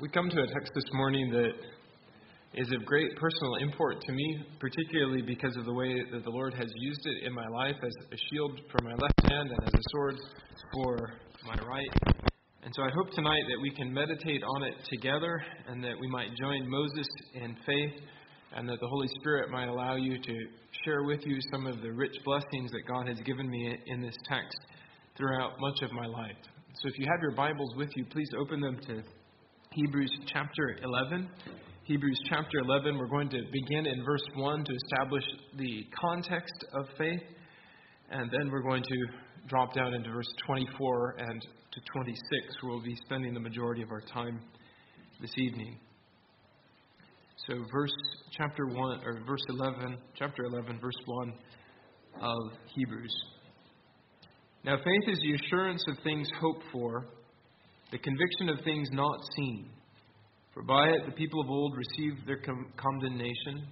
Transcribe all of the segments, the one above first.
We come to a text this morning that is of great personal import to me, particularly because of the way that the Lord has used it in my life as a shield for my left hand and as a sword for my right. And so I hope tonight that we can meditate on it together and that we might join Moses in faith and that the Holy Spirit might allow you to share with you some of the rich blessings that God has given me in this text throughout much of my life. So if you have your Bibles with you, please open them to Hebrews chapter 11. Hebrews chapter 11, we're going to begin in verse 1 to establish the context of faith, and then we're going to drop down into verse 24 and to 26, where we'll be spending the majority of our time this evening. So chapter 11, verse 1 of Hebrews. Now faith is the assurance of things hoped for, the conviction of things not seen. For by it the people of old received their commendation.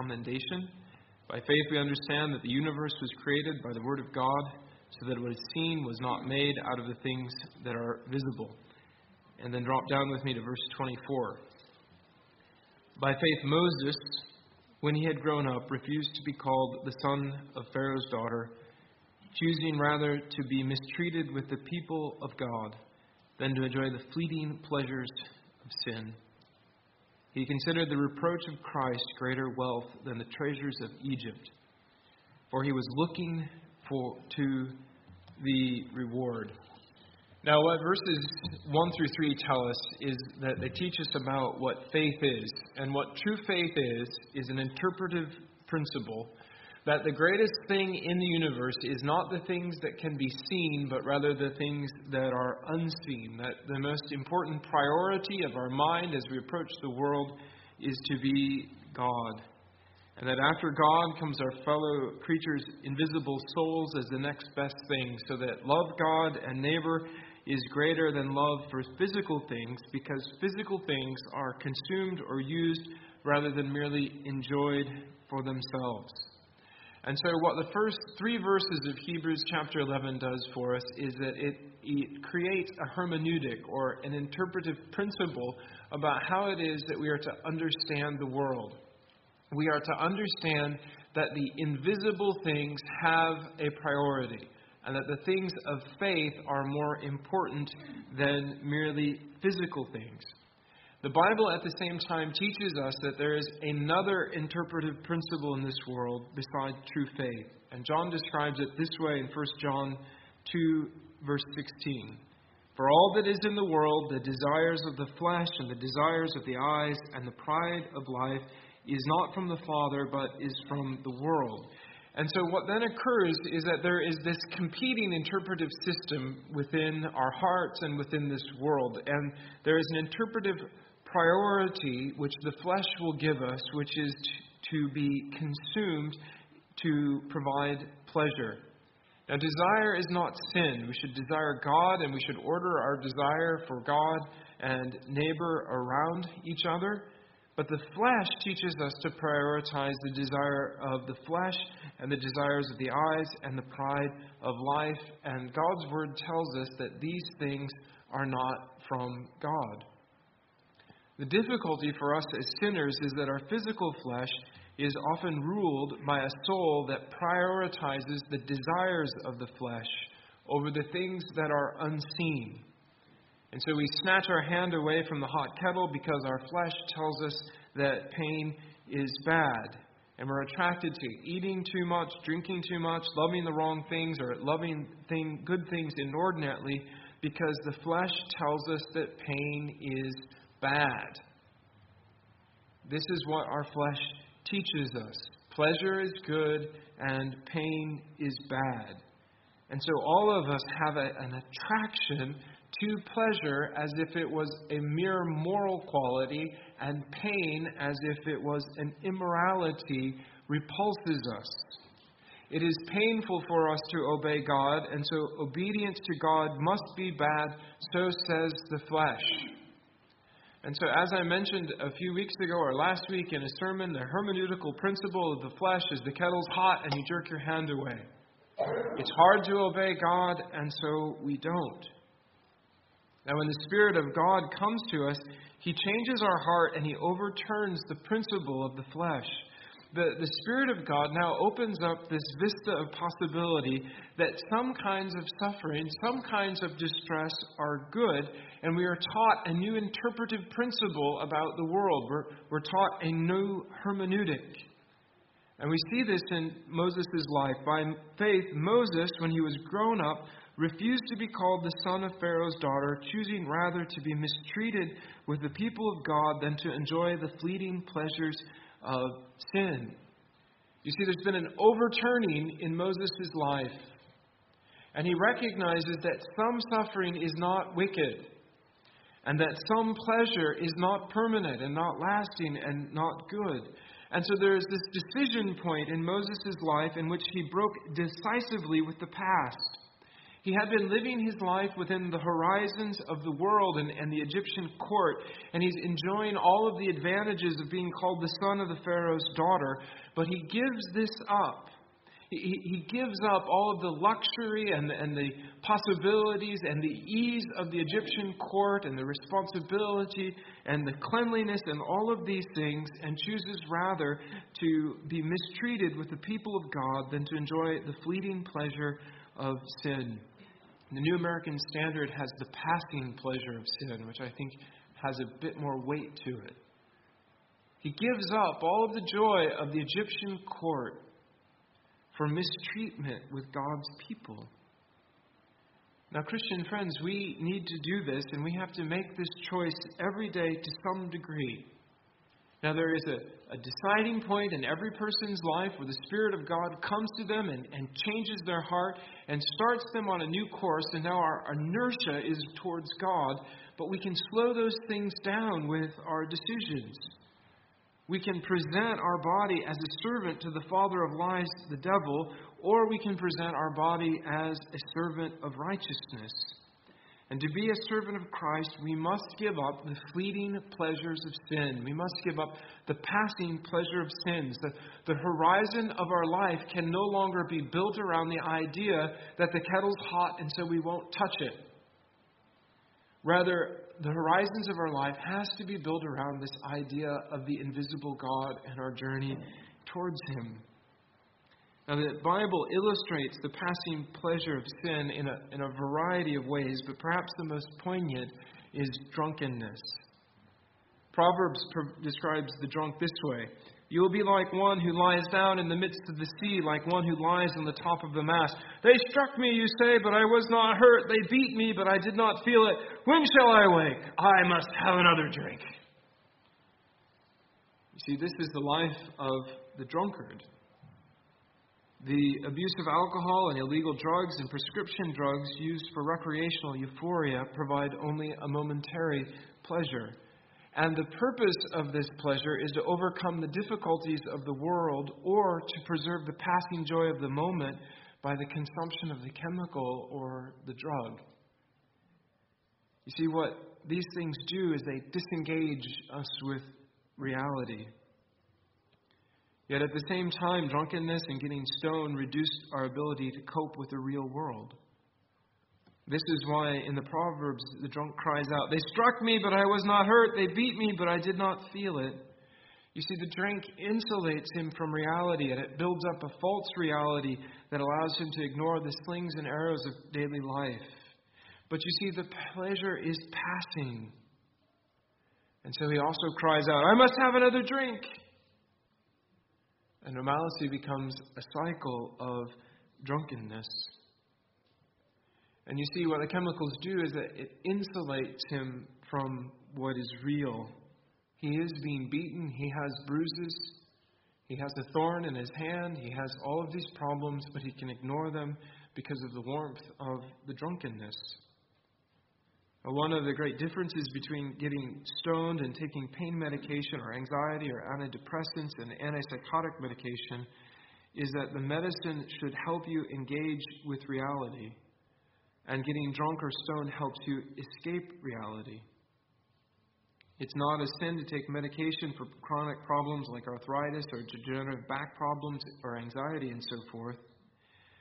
By faith we understand that the universe was created by the word of God, so that what is seen was not made out of the things that are visible. And then drop down with me to verse 24. By faith Moses, when he had grown up, refused to be called the son of Pharaoh's daughter, choosing rather to be mistreated with the people of God than to enjoy the fleeting pleasures of sin. He considered the reproach of Christ greater wealth than the treasures of Egypt, for he was looking to the reward. Now, what verses 1 through 3 tell us is that they teach us about what faith is. And what true faith is an interpretive principle that the greatest thing in the universe is not the things that can be seen, but rather the things that are unseen. That the most important priority of our mind as we approach the world is to be God. And that after God comes our fellow creatures' invisible souls as the next best thing, so that love God and neighbor is greater than love for physical things, because physical things are consumed or used rather than merely enjoyed for themselves. And so what the first 3 verses of Hebrews chapter 11 does for us is that it creates a hermeneutic or an interpretive principle about how it is that we are to understand the world. We are to understand that the invisible things have a priority and that the things of faith are more important than merely physical things. The Bible at the same time teaches us that there is another interpretive principle in this world besides true faith. And John describes it this way in 1 John 2, verse 16. For all that is in the world, the desires of the flesh and the desires of the eyes and the pride of life is not from the Father, but is from the world. And so what then occurs is that there is this competing interpretive system within our hearts and within this world. And there is an interpretive priority which the flesh will give us, which is to be consumed to provide pleasure. Now, desire is not sin. We should desire God, and we should order our desire for God and neighbor around each other. But the flesh teaches us to prioritize the desire of the flesh and the desires of the eyes and the pride of life. And God's word tells us that these things are not from God. The difficulty for us as sinners is that our physical flesh is often ruled by a soul that prioritizes the desires of the flesh over the things that are unseen. And so we snatch our hand away from the hot kettle because our flesh tells us that pain is bad. And we're attracted to eating too much, drinking too much, loving the wrong things, or loving good things inordinately because the flesh tells us that pain is bad. This is what our flesh teaches us. Pleasure is good and pain is bad. And so all of us have an attraction to pleasure as if it was a mere moral quality, and pain as if it was an immorality repulses us. It is painful for us to obey God, and so obedience to God must be bad, so says the flesh. And so as I mentioned a few weeks ago or last week in a sermon, the hermeneutical principle of the flesh is the kettle's hot and you jerk your hand away. It's hard to obey God, and so we don't. Now, when the Spirit of God comes to us, He changes our heart and He overturns the principle of the flesh. The Spirit of God now opens up this vista of possibility that some kinds of suffering, some kinds of distress are good, and we are taught a new interpretive principle about the world. We're taught a new hermeneutic. And we see this in Moses' life. By faith, Moses, when he was grown up, refused to be called the son of Pharaoh's daughter, choosing rather to be mistreated with the people of God than to enjoy the fleeting pleasures of sin. You see, there's been an overturning in Moses' life. And he recognizes that some suffering is not wicked, and that some pleasure is not permanent and not lasting and not good. And so there is this decision point in Moses' life in which he broke decisively with the past. He had been living his life within the horizons of the world and the Egyptian court, and he's enjoying all of the advantages of being called the son of the Pharaoh's daughter, but he gives this up. He gives up all of the luxury and the possibilities and the ease of the Egyptian court and the responsibility and the cleanliness and all of these things, and chooses rather to be mistreated with the people of God than to enjoy the fleeting pleasure of sin. The New American Standard has the passing pleasure of sin, which I think has a bit more weight to it. He gives up all of the joy of the Egyptian court for mistreatment with God's people. Now, Christian friends, we need to do this, and we have to make this choice every day to some degree. Now, there is a deciding point in every person's life where the Spirit of God comes to them and changes their heart and starts them on a new course, and now our inertia is towards God, but we can slow those things down with our decisions. We can present our body as a servant to the father of lies, the devil, or we can present our body as a servant of righteousness. And to be a servant of Christ, we must give up the fleeting pleasures of sin. We must give up the passing pleasure of sins. The horizon of our life can no longer be built around the idea that the kettle's hot and so we won't touch it. Rather, the horizons of our life has to be built around this idea of the invisible God and our journey towards Him. Now, the Bible illustrates the passing pleasure of sin in a variety of ways, but perhaps the most poignant is drunkenness. Proverbs describes the drunk this way: "You will be like one who lies down in the midst of the sea, like one who lies on the top of the mast. They struck me, you say, but I was not hurt. They beat me, but I did not feel it. When shall I wake? I must have another drink." You see, this is the life of the drunkard. The abuse of alcohol and illegal drugs and prescription drugs used for recreational euphoria provide only a momentary pleasure. And the purpose of this pleasure is to overcome the difficulties of the world or to preserve the passing joy of the moment by the consumption of the chemical or the drug. You see, what these things do is they disengage us with reality. Yet at the same time, drunkenness and getting stoned reduce our ability to cope with the real world. This is why in the Proverbs the drunk cries out, "They struck me, but I was not hurt. They beat me, but I did not feel it." You see, the drink insulates him from reality, and it builds up a false reality that allows him to ignore the slings and arrows of daily life. But you see, the pleasure is passing. And so he also cries out, "I must have another drink." And normalcy becomes a cycle of drunkenness. And you see, what the chemicals do is that it insulates him from what is real. He is being beaten. He has bruises. He has a thorn in his hand. He has all of these problems, but he can ignore them because of the warmth of the drunkenness. One of the great differences between getting stoned and taking pain medication or anxiety or antidepressants and antipsychotic medication is that the medicine should help you engage with reality, and getting drunk or stoned helps you escape reality. It's not a sin to take medication for chronic problems like arthritis or degenerative back problems or anxiety and so forth.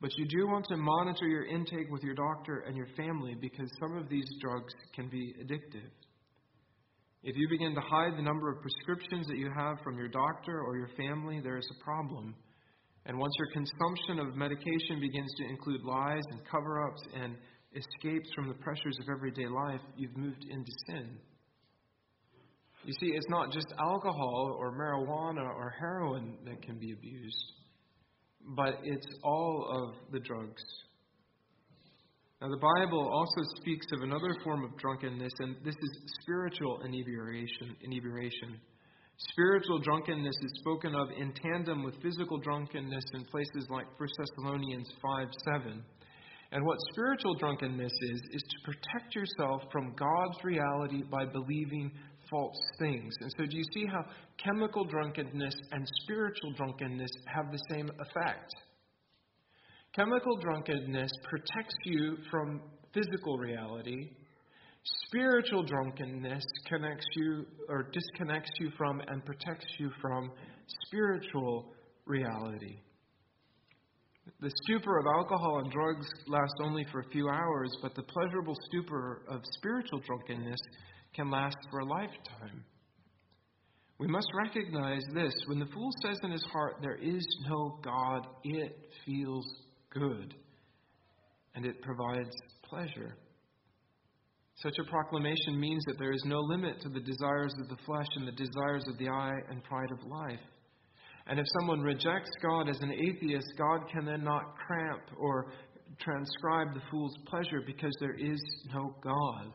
But you do want to monitor your intake with your doctor and your family because some of these drugs can be addictive. If you begin to hide the number of prescriptions that you have from your doctor or your family, there is a problem. And once your consumption of medication begins to include lies and cover-ups and escapes from the pressures of everyday life, you've moved into sin. You see, it's not just alcohol or marijuana or heroin that can be abused, but it's all of the drugs. Now, the Bible also speaks of another form of drunkenness, and this is spiritual inebriation. Spiritual drunkenness is spoken of in tandem with physical drunkenness in places like 1 Thessalonians 5:7. And what spiritual drunkenness is to protect yourself from God's reality by believing false things. And so do you see how chemical drunkenness and spiritual drunkenness have the same effect? Chemical drunkenness protects you from physical reality. Spiritual drunkenness connects you or disconnects you from and protects you from spiritual reality. The stupor of alcohol and drugs lasts only for a few hours, but the pleasurable stupor of spiritual drunkenness can last for a lifetime. We must recognize this. When the fool says in his heart, "There is no God," it feels good, and it provides pleasure. Such a proclamation means that there is no limit to the desires of the flesh and the desires of the eye and pride of life. And if someone rejects God as an atheist, God can then not cramp or transcribe the fool's pleasure because there is no God.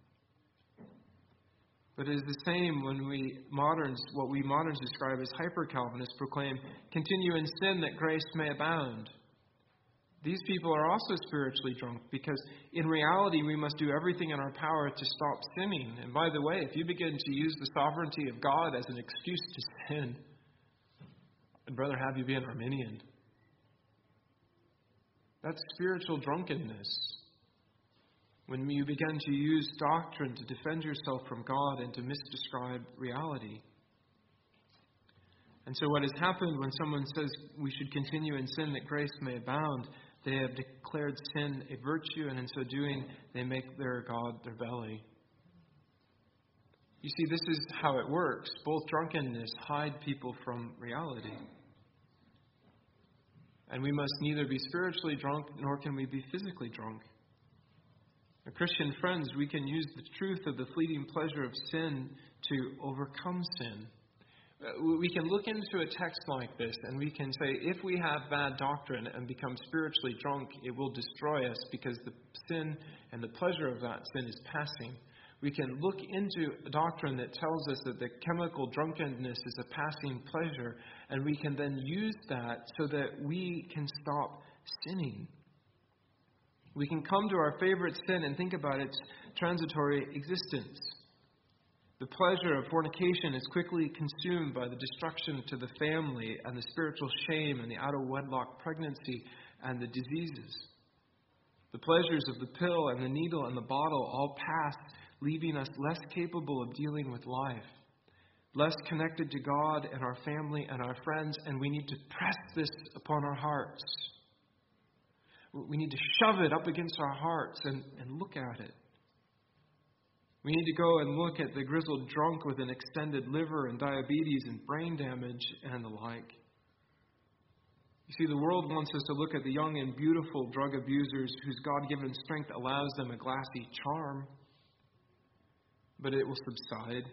But it is the same when what we moderns describe as hyper-Calvinists proclaim, "Continue in sin that grace may abound." These people are also spiritually drunk because in reality we must do everything in our power to stop sinning. And by the way, if you begin to use the sovereignty of God as an excuse to sin, I'd rather have you be an Arminian. That's spiritual drunkenness. When you begin to use doctrine to defend yourself from God and to misdescribe reality. And so what has happened when someone says we should continue in sin that grace may abound, they have declared sin a virtue, and in so doing, they make their God their belly. You see, this is how it works. Both drunkenness hide people from reality. And we must neither be spiritually drunk, nor can we be physically drunk. Now, Christian friends, we can use the truth of the fleeting pleasure of sin to overcome sin. We can look into a text like this and we can say, if we have bad doctrine and become spiritually drunk, it will destroy us because the sin and the pleasure of that sin is passing. We can look into a doctrine that tells us that the chemical drunkenness is a passing pleasure, and we can then use that so that we can stop sinning. We can come to our favorite sin and think about its transitory existence. The pleasure of fornication is quickly consumed by the destruction to the family and the spiritual shame and the out-of-wedlock pregnancy and the diseases. The pleasures of the pill and the needle and the bottle all pass, leaving us less capable of dealing with life, less connected to God and our family and our friends, and we need to press this upon our hearts. We need to shove it up against our hearts and look at it. We need to go and look at the grizzled drunk with an extended liver and diabetes and brain damage and the like. You see, the world wants us to look at the young and beautiful drug abusers whose God-given strength allows them a glassy charm, but it will subside.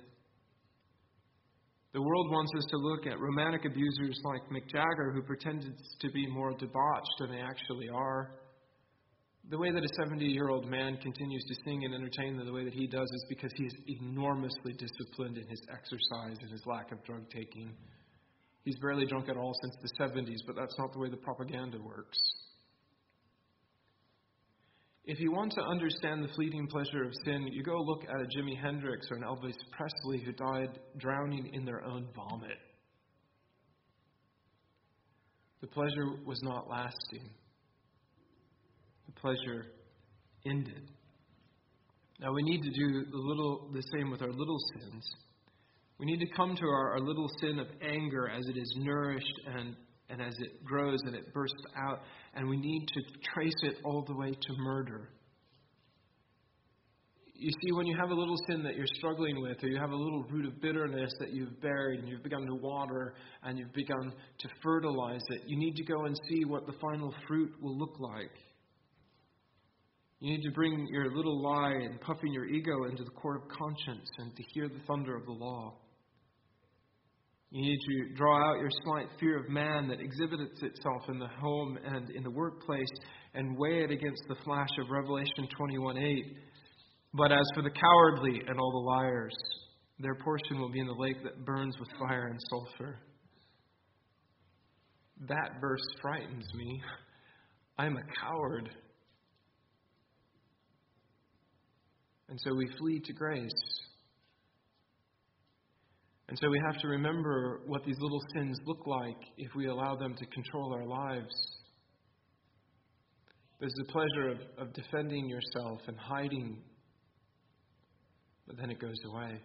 The world wants us to look at romantic abusers like Mick Jagger, who pretended to be more debauched than they actually are. The way that a 70-year-old man continues to sing and entertain the way that he does is because he is enormously disciplined in his exercise and his lack of drug taking. He's barely drunk at all since the 70s, but that's not the way the propaganda works. If you want to understand the fleeting pleasure of sin, you go look at a Jimi Hendrix or an Elvis Presley who died drowning in their own vomit. The pleasure was not lasting. The pleasure ended. Now we need to do the same with our little sins. We need to come to our little sin of anger as it is nourished and and as it grows and it bursts out, and we need to trace it all the way to murder. You see, when you have a little sin that you're struggling with, or you have a little root of bitterness that you've buried and you've begun to water and you've begun to fertilize it, you need to go and see what the final fruit will look like. You need to bring your little lie and puffing your ego into the court of conscience and to hear the thunder of the law. You need to draw out your slight fear of man that exhibits itself in the home and in the workplace and weigh it against the flash of Revelation 21:8. But as for the cowardly and all the liars, their portion will be in the lake that burns with fire and sulfur. That verse frightens me. I'm a coward. And so we flee to grace. And so we have to remember what these little sins look like if we allow them to control our lives. There's the pleasure of defending yourself and hiding, but then it goes away.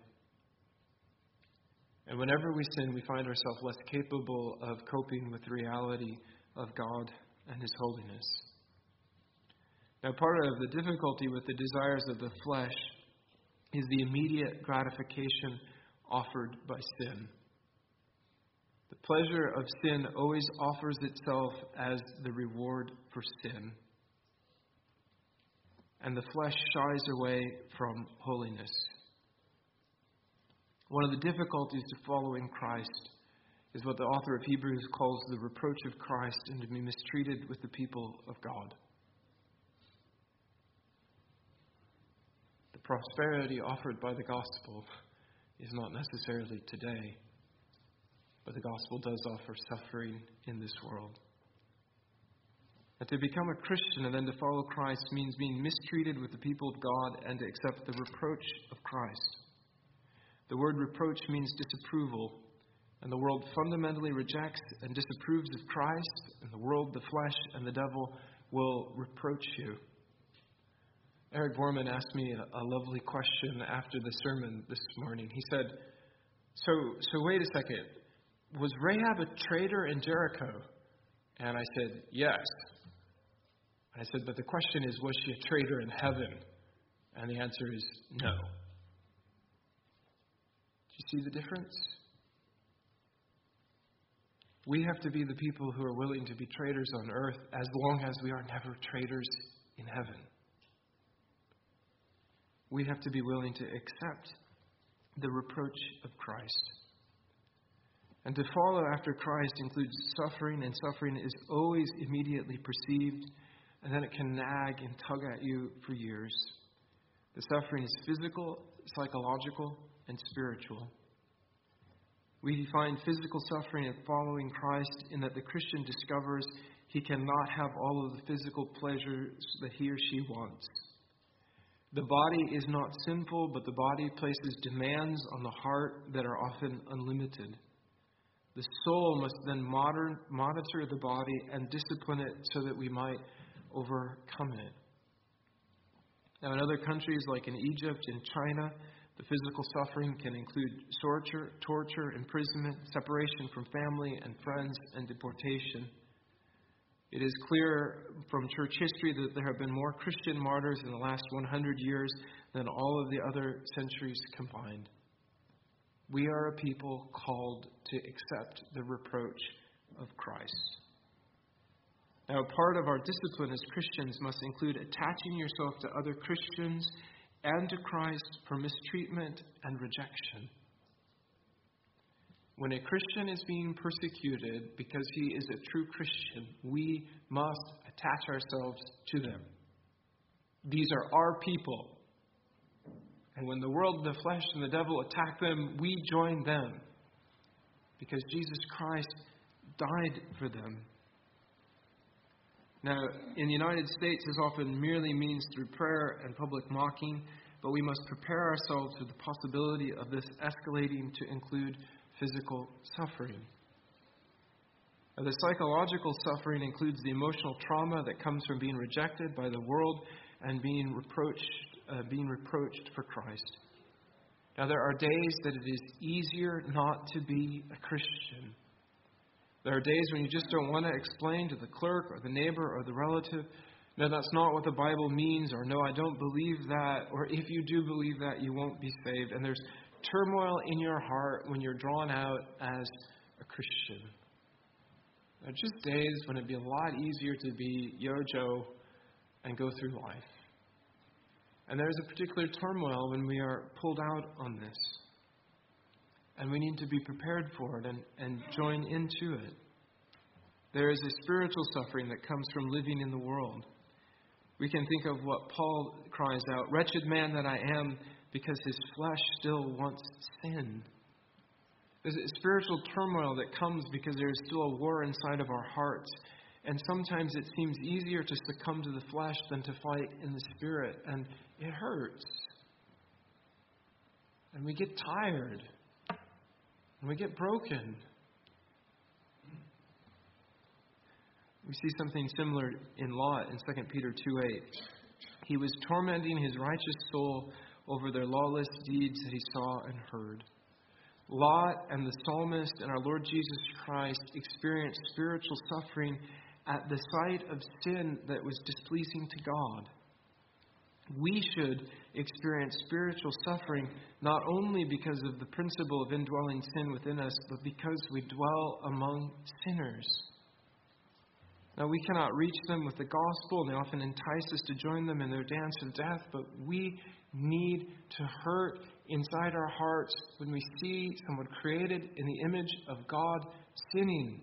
And whenever we sin, we find ourselves less capable of coping with the reality of God and His holiness. Now, part of the difficulty with the desires of the flesh is the immediate gratification offered by sin. The pleasure of sin always offers itself as the reward for sin. And the flesh shies away from holiness. One of the difficulties to following Christ is what the author of Hebrews calls the reproach of Christ and to be mistreated with the people of God. The prosperity offered by the gospel is not necessarily today, but the gospel does offer suffering in this world. And to become a Christian and then to follow Christ means being mistreated with the people of God and to accept the reproach of Christ. The word reproach means disapproval, and the world fundamentally rejects and disapproves of Christ, and the world, the flesh, and the devil will reproach you. Eric Borman asked me a lovely question after the sermon this morning. He said, so wait a second, was Rahab a traitor in Jericho? And I said, yes. And I said, but the question is, was she a traitor in heaven? And the answer is no. Do you see the difference? We have to be the people who are willing to be traitors on earth as long as we are never traitors in heaven. We have to be willing to accept the reproach of Christ. And to follow after Christ includes suffering, and suffering is always immediately perceived, and then it can nag and tug at you for years. The suffering is physical, psychological, and spiritual. We find physical suffering in following Christ in that the Christian discovers he cannot have all of the physical pleasures that he or she wants. The body is not sinful, but the body places demands on the heart that are often unlimited. The soul must then monitor the body and discipline it so that we might overcome it. Now, in other countries like in Egypt and China, the physical suffering can include torture, imprisonment, separation from family and friends, and deportation. It is clear from church history that there have been more Christian martyrs in the last 100 years than all of the other centuries combined. We are a people called to accept the reproach of Christ. Now, part of our discipline as Christians must include attaching yourself to other Christians and to Christ for mistreatment and rejection. When a Christian is being persecuted because he is a true Christian, we must attach ourselves to them. These are our people. And when the world, the flesh, and the devil attack them, we join them. Because Jesus Christ died for them. Now, in the United States, this often merely means through prayer and public mocking, but we must prepare ourselves for the possibility of this escalating to include physical suffering. Now, the psychological suffering includes the emotional trauma that comes from being rejected by the world and being reproached for Christ. Now, there are days that it is easier not to be a Christian. There are days when you just don't want to explain to the clerk or the neighbor or the relative, no, that's not what the Bible means, or no, I don't believe that, or if you do believe that, you won't be saved. And there's turmoil in your heart when you're drawn out as a Christian. There are just days when it'd be a lot easier to be Yo-Joe and go through life. And there's a particular turmoil when we are pulled out on this. And we need to be prepared for it and join into it. There is a spiritual suffering that comes from living in the world. We can think of what Paul cries out, "Wretched man that I am, because his flesh still wants sin." There's a spiritual turmoil that comes because there is still a war inside of our hearts. And sometimes it seems easier to succumb to the flesh than to fight in the Spirit. And it hurts. And we get tired. And we get broken. We see something similar in Lot in 2 Peter 2:8. He was tormenting his righteous soul over their lawless deeds that he saw and heard. Lot and the psalmist and our Lord Jesus Christ experienced spiritual suffering at the sight of sin that was displeasing to God. We should experience spiritual suffering not only because of the principle of indwelling sin within us, but because we dwell among sinners. Now, we cannot reach them with the gospel, and they often entice us to join them in their dance of death, but we need to hurt inside our hearts when we see someone created in the image of God sinning.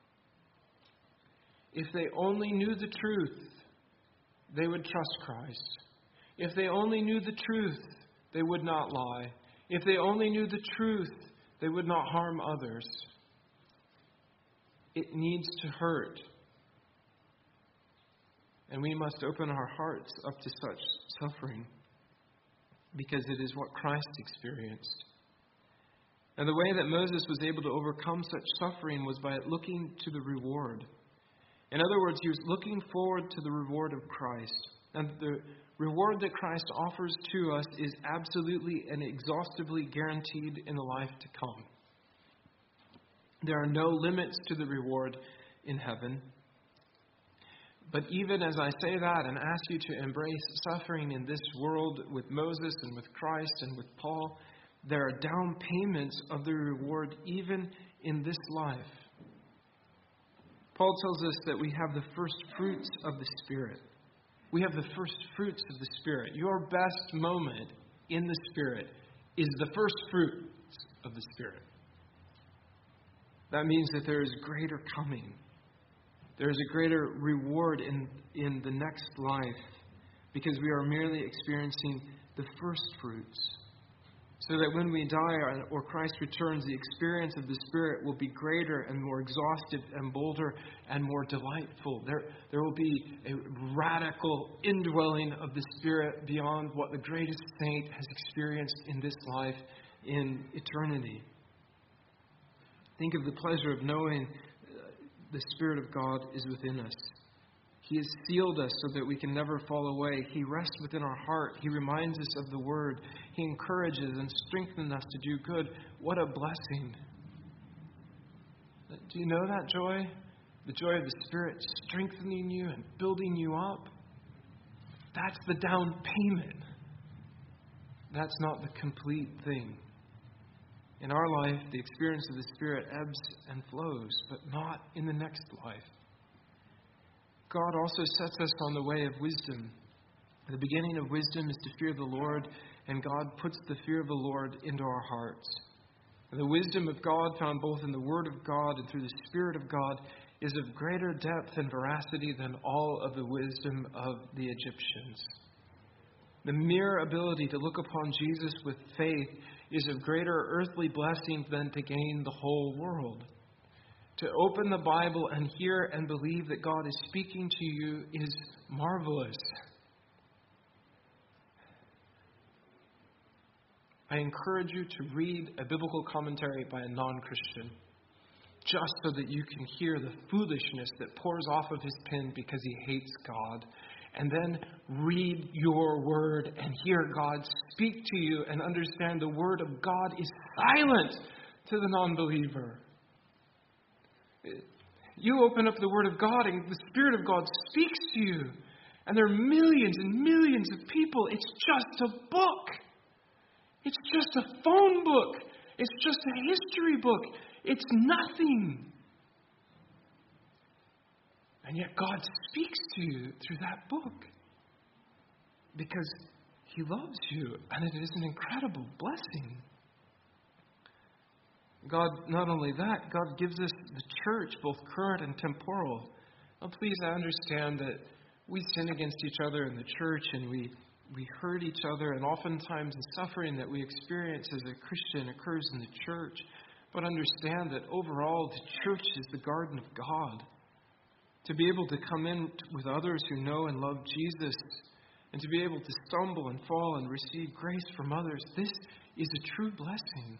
If they only knew the truth, they would trust Christ. If they only knew the truth, they would not lie. If they only knew the truth, they would not harm others. It needs to hurt. And we must open our hearts up to such suffering, because it is what Christ experienced. And the way that Moses was able to overcome such suffering was by looking to the reward. In other words, he was looking forward to the reward of Christ. And the reward that Christ offers to us is absolutely and exhaustively guaranteed in the life to come. There are no limits to the reward in heaven. But even as I say that and ask you to embrace suffering in this world with Moses and with Christ and with Paul, there are down payments of the reward even in this life. Paul tells us that we have the first fruits of the Spirit. We have the first fruits of the Spirit. Your best moment in the Spirit is the first fruits of the Spirit. That means that there is greater coming. There is a greater reward in the next life, because we are merely experiencing the first fruits. So that when we die or Christ returns, the experience of the Spirit will be greater and more exhaustive and bolder and more delightful. There will be a radical indwelling of the Spirit beyond what the greatest saint has experienced in this life in eternity. Think of the pleasure of knowing the Spirit of God is within us. He has sealed us so that we can never fall away. He rests within our heart. He reminds us of the Word. He encourages and strengthens us to do good. What a blessing. Do you know that joy? The joy of the Spirit strengthening you and building you up? That's the down payment. That's not the complete thing. In our life, the experience of the Spirit ebbs and flows, but not in the next life. God also sets us on the way of wisdom. The beginning of wisdom is to fear the Lord, and God puts the fear of the Lord into our hearts. And the wisdom of God, found both in the Word of God and through the Spirit of God, is of greater depth and veracity than all of the wisdom of the Egyptians. The mere ability to look upon Jesus with faith is of greater earthly blessing than to gain the whole world. To open the Bible and hear and believe that God is speaking to you is marvelous. I encourage you to read a biblical commentary by a non-Christian, just so that you can hear the foolishness that pours off of his pen because he hates God. And then read your Word and hear God speak to you and understand the Word of God is silent to the non-believer. You open up the Word of God and the Spirit of God speaks to you. And there are millions and millions of people. It's just a book. It's just a phone book. It's just a history book. It's nothing. And yet God speaks to you through that book. Because He loves you. And it is an incredible blessing. God, not only that, God gives us the church, both current and temporal. Now, please, I understand that we sin against each other in the church and we hurt each other, and oftentimes the suffering that we experience as a Christian occurs in the church. But understand that overall, the church is the garden of God. To be able to come in with others who know and love Jesus, and to be able to stumble and fall and receive grace from others, this is a true blessing.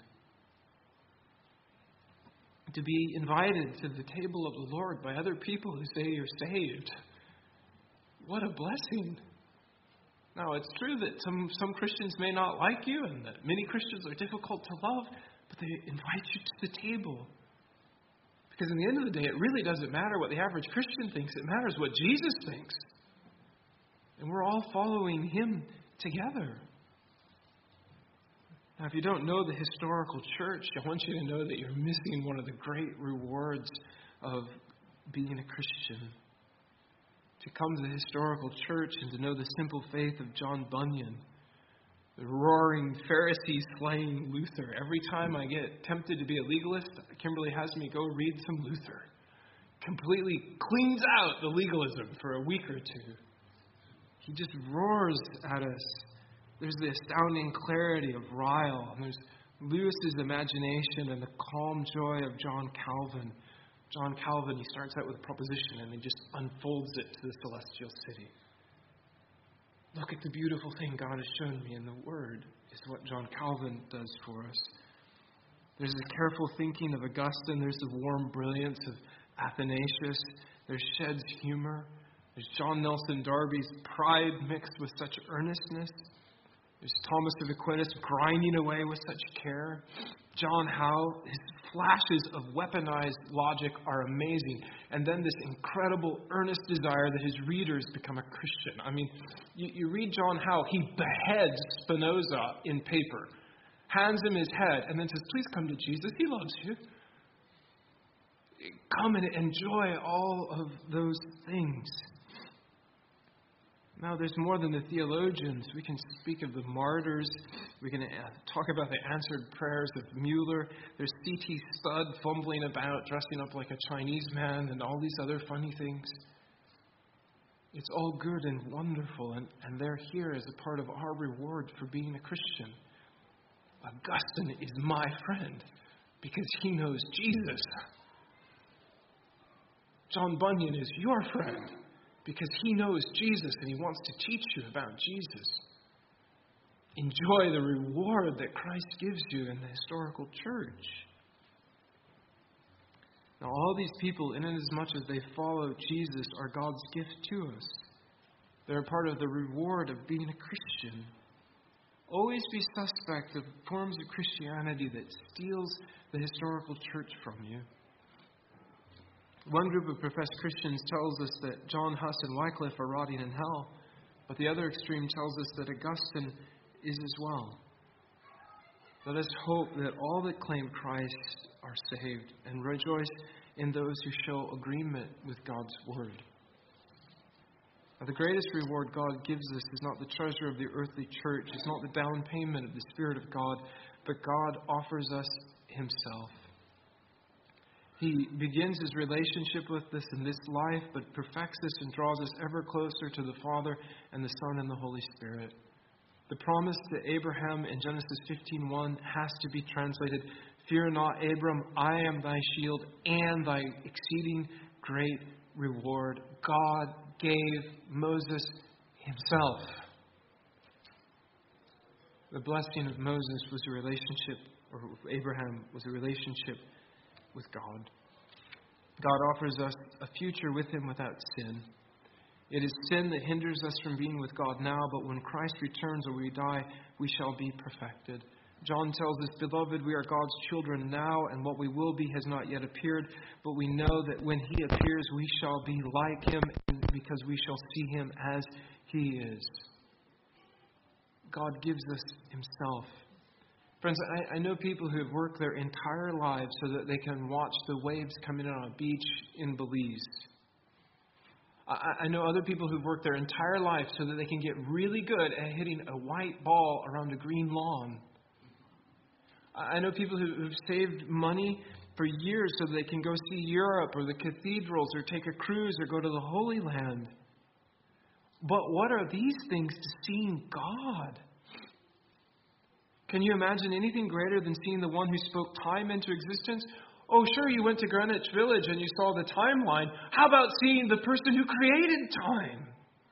To be invited to the table of the Lord by other people who say you're saved. What a blessing. Now, it's true that some Christians may not like you and that many Christians are difficult to love, but they invite you to the table. Because in the end of the day, it really doesn't matter what the average Christian thinks. It matters what Jesus thinks. And we're all following Him together. Now, if you don't know the historical church, I want you to know that you're missing one of the great rewards of being a Christian. To come to the historical church and to know the simple faith of John Bunyan, the roaring Pharisee slaying Luther. Every time I get tempted to be a legalist, Kimberly has me go read some Luther. Completely cleans out the legalism for a week or two. He just roars at us. There's the astounding clarity of Ryle. And there's Lewis's imagination and the calm joy of John Calvin. John Calvin, he starts out with a proposition and he just unfolds it to the celestial city. Look at the beautiful thing God has shown me in the Word, is what John Calvin does for us. There's the careful thinking of Augustine. There's the warm brilliance of Athanasius. There's Shedd's humor. There's John Nelson Darby's pride mixed with such earnestness. There's Thomas of Aquinas grinding away with such care. John Howe, his flashes of weaponized logic are amazing. And then this incredible earnest desire that his readers become a Christian. I mean, you read John Howe, he beheads Spinoza in paper, hands him his head, and then says, please come to Jesus, He loves you. Come and enjoy all of those things. Now, there's more than the theologians. We can speak of the martyrs. We can talk about the answered prayers of Mueller. There's C.T. Studd fumbling about, dressing up like a Chinese man, and all these other funny things. It's all good and wonderful, and they're here as a part of our reward for being a Christian. Augustine is my friend because he knows Jesus. John Bunyan is your friend because he knows Jesus and he wants to teach you about Jesus. Enjoy the reward that Christ gives you in the historical church. Now, all these people, in as much as they follow Jesus, are God's gift to us. They're part of the reward of being a Christian. Always be suspect of forms of Christianity that steals the historical church from you. One group of professed Christians tells us that John Huss and Wycliffe are rotting in hell, but the other extreme tells us that Augustine is as well. Let us hope that all that claim Christ are saved and rejoice in those who show agreement with God's Word. Now, the greatest reward God gives us is not the treasure of the earthly church, it's not the down payment of the Spirit of God, but God offers us Himself. He begins His relationship with us in this life, but perfects us and draws us ever closer to the Father and the Son and the Holy Spirit. The promise to Abraham in Genesis 15:1 has to be translated, "Fear not, Abram, I am thy shield and thy exceeding great reward." God gave Moses Himself. The blessing of Moses was a relationship, or Abraham was a relationship with God. God offers us a future with Him without sin. It is sin that hinders us from being with God now, but when Christ returns or we die, we shall be perfected. John tells us, "Beloved, we are God's children now, and what we will be has not yet appeared. But we know that when He appears, we shall be like Him, because we shall see Him as He is." God gives us Himself. Friends, I know people who have worked their entire lives so that they can watch the waves come in on a beach in Belize. I know other people who've worked their entire life so that they can get really good at hitting a white ball around a green lawn. I know people who've saved money for years so that they can go see Europe or the cathedrals or take a cruise or go to the Holy Land. But what are these things to seeing God? Can you imagine anything greater than seeing the one who spoke time into existence? Oh, sure, you went to Greenwich Village and you saw the timeline. How about seeing the person who created time?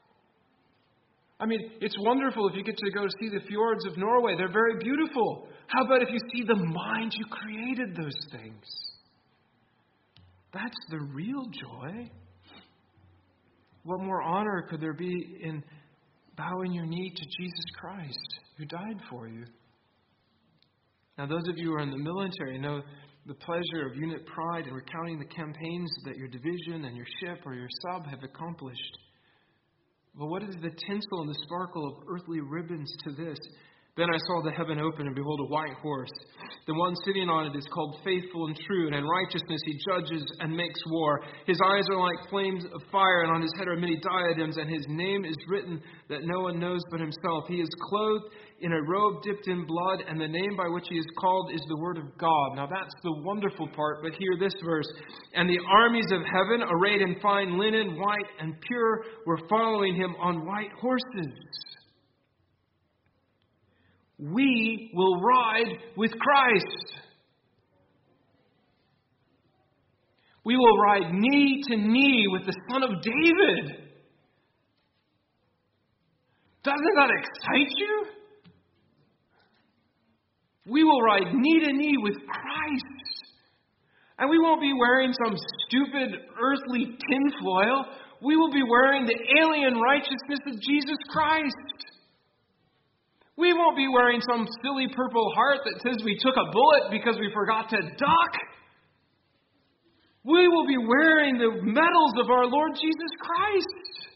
I mean, it's wonderful if you get to go see the fjords of Norway. They're very beautiful. How about if you see the mind who created those things? That's the real joy. What more honor could there be in bowing your knee to Jesus Christ, who died for you? Now, those of you who are in the military know the pleasure of unit pride in recounting the campaigns that your division and your ship or your sub have accomplished. But what is the tinsel and the sparkle of earthly ribbons to this? Then I saw the heaven open, and behold, a white horse. The one sitting on it is called Faithful and True, and in righteousness he judges and makes war. His eyes are like flames of fire, and on his head are many diadems, and his name is written that no one knows but himself. He is clothed in a robe dipped in blood, and the name by which he is called is the Word of God. Now that's the wonderful part, but hear this verse. And the armies of heaven, arrayed in fine linen, white and pure, were following him on white horses. We will ride with Christ. We will ride knee to knee with the Son of David. Doesn't that excite you? We will ride knee to knee with Christ. And we won't be wearing some stupid earthly tinfoil. We will be wearing the alien righteousness of Jesus Christ. We won't be wearing some silly purple heart that says we took a bullet because we forgot to duck. We will be wearing the medals of our Lord Jesus Christ.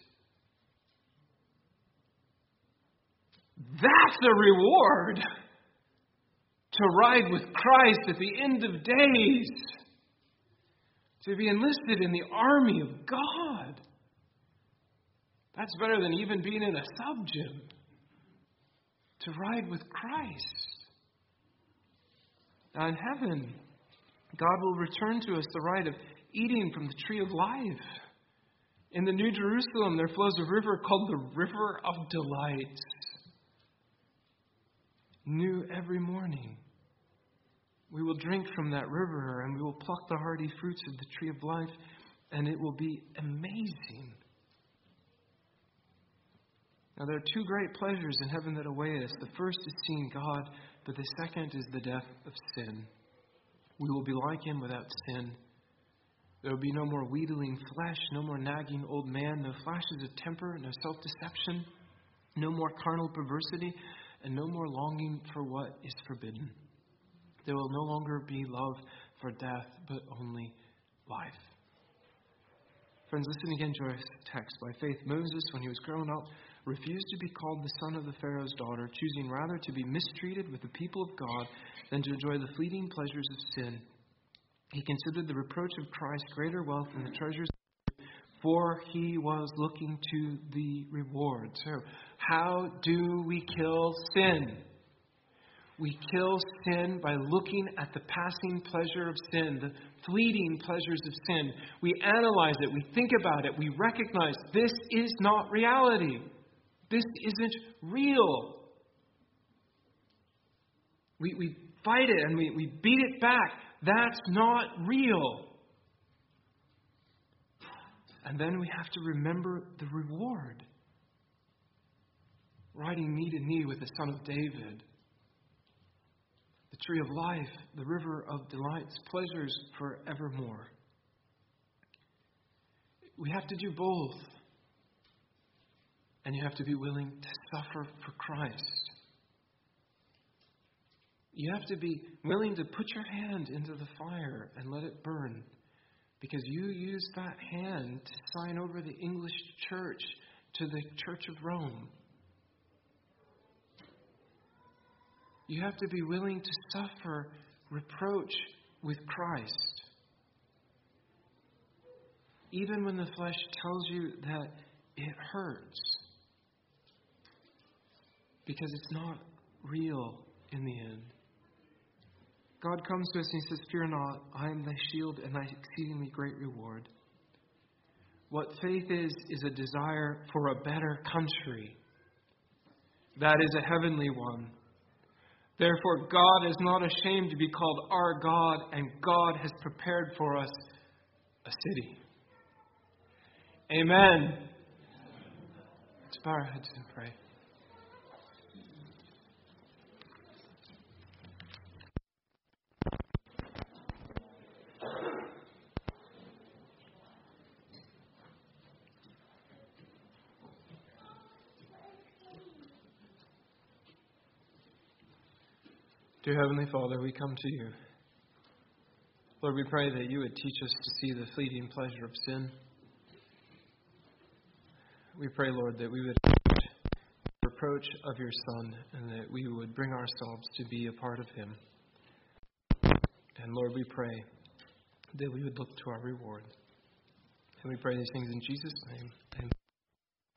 That's a reward. To ride with Christ at the end of days. To be enlisted in the army of God. That's better than even being in a sub-gym. To ride with Christ. Now in heaven, God will return to us the right of eating from the tree of life. In the New Jerusalem, there flows a river called the River of Delights. New every morning. We will drink from that river and we will pluck the hardy fruits of the tree of life, and it will be amazing. Now, there are two great pleasures in heaven that await us. The first is seeing God, but the second is the death of sin. We will be like Him without sin. There will be no more wheedling flesh, no more nagging old man, no flashes of temper, no self-deception, no more carnal perversity, and no more longing for what is forbidden. There will no longer be love for death, but only life. Friends, listen again to our text. By faith, Moses, when he was grown up, refused to be called the son of the Pharaoh's daughter, choosing rather to be mistreated with the people of God than to enjoy the fleeting pleasures of sin. He considered the reproach of Christ greater wealth than the treasures of earth, for he was looking to the reward. So, how do we kill sin? We kill sin by looking at the passing pleasure of sin, the fleeting pleasures of sin. We analyze it, we think about it, we recognize this is not reality. This isn't real. We fight it and we beat it back. That's not real. And then we have to remember the reward. Riding knee to knee with the Son of David. The tree of life, the river of delights, pleasures forevermore. We have to do both. And you have to be willing to suffer for Christ. You have to be willing to put your hand into the fire and let it burn. Because you used that hand to sign over the English church to the Church of Rome. You have to be willing to suffer reproach with Christ. Even when the flesh tells you that it hurts. Because it's not real in the end. God comes to us and He says, "Fear not, I am thy shield and thy exceedingly great reward." What faith is a desire for a better country. That is a heavenly one. Therefore, God is not ashamed to be called our God, and God has prepared for us a city. Amen. Let's bow our heads and pray. Dear Heavenly Father, we come to You. Lord, we pray that You would teach us to see the fleeting pleasure of sin. We pray, Lord, that we would accept the reproach of Your Son and that we would bring ourselves to be a part of Him. And Lord, we pray that we would look to our reward. And we pray these things in Jesus' name. Amen.